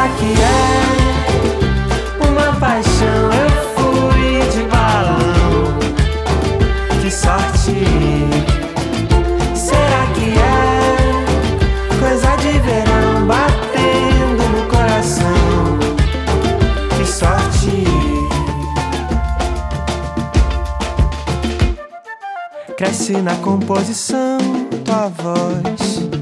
Será que é uma paixão? Eu fui de balão. Que sorte. Será que é coisa de verão batendo no coração? Que sorte. Cresce na composição tua voz,